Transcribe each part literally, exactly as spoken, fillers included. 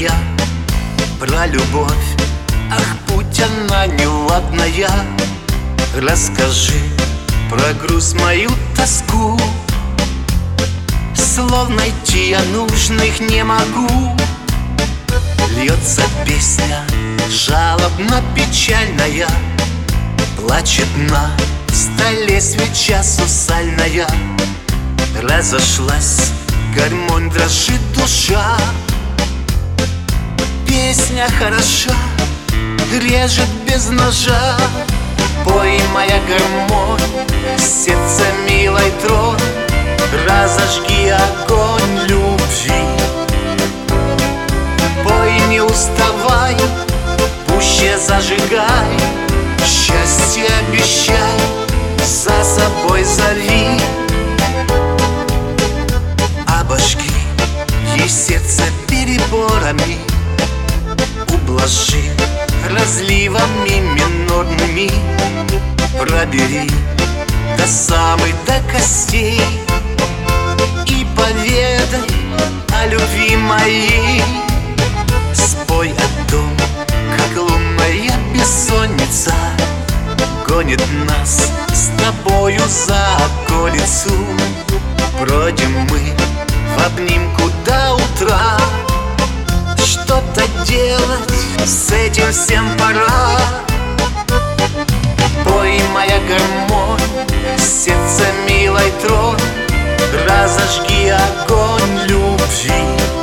моя, про любовь, ах, путь она неладная. Расскажи про грусть, мою тоску. Слов найти я нужных не могу. Льется песня жалобно-печальная, плачет на столе свеча сусальная. Разошлась гармонь, дрожит душа. Песня хороша, режет без ножа. Пой, моя гармонь, сердце милой трон, разожги огонь любви. Пой, не уставай, пуще зажигай, счастье обещай, за собой зови. А башки ей сердце переборами ублажи разливами минорными. Пробери до самой, до костей и поведай о любви моей. Спой о том, как лунная бессонница гонит нас с тобою за околицу. Бродим мы в обнимку до утра. Что-то делать с этим всем пора. Пой, моя гармонь, сердце милой трон, разожги огонь любви.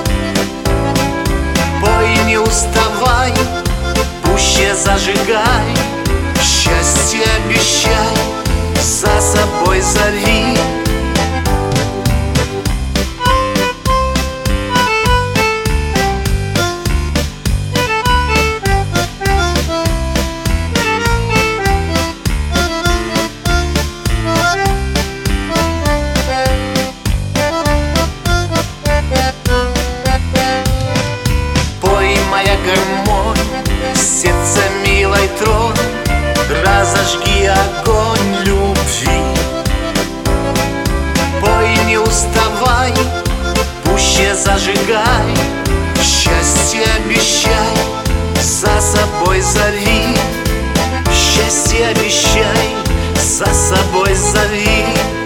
Пой, не уставай, пуще зажигай, счастье обещай, за собой зови. Гармонь, сердце милой трон, разожги огонь любви. Пой, не уставай, пуще зажигай, счастье обещай, за собой зови. Счастье обещай, за собой зови.